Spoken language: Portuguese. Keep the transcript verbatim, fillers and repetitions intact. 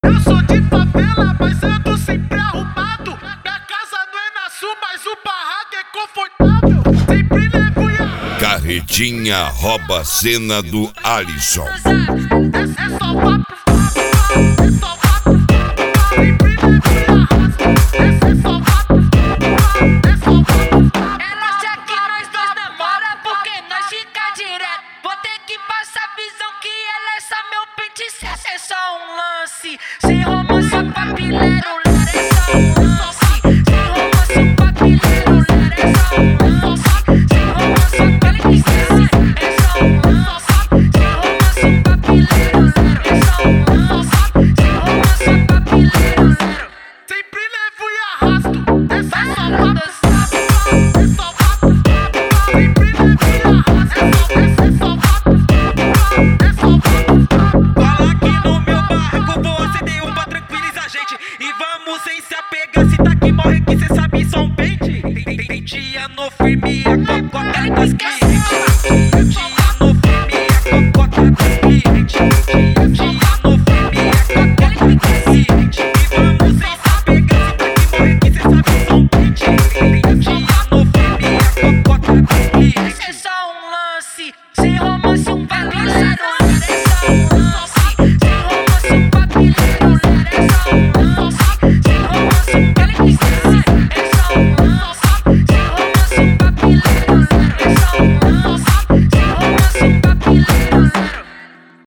Eu sou de favela, mas ando sempre arrumado. Minha casa não é na sul, mas o barraco é confortável. Sempre levo a... Carretinha rouba a cena do Alisson. É, é só papo, é só papo. Sempre levo a rasga. É, é só papo, é só papo. Ela acha que nós dois namora porque nós fica direto. Vou ter que passar visão que ela é só meu pente. É só um lance, sem romance papileiro. É só um lance, sem romance papileiro. É só um lance, sem romance papileiro. É só um lance, sem romance papileiro. É só um lance, sem romance papileiro. Sempre levo e arrasto. É só papo, é só papo. Sempre levo e arrasto. É só papo, é só papo. Cola aqui no meu barco, vou acender um pra tranquilizar a gente. E vamos sem se apegar, se tá que morre que cê sabe só um pente. Penteia no firme, a cocota.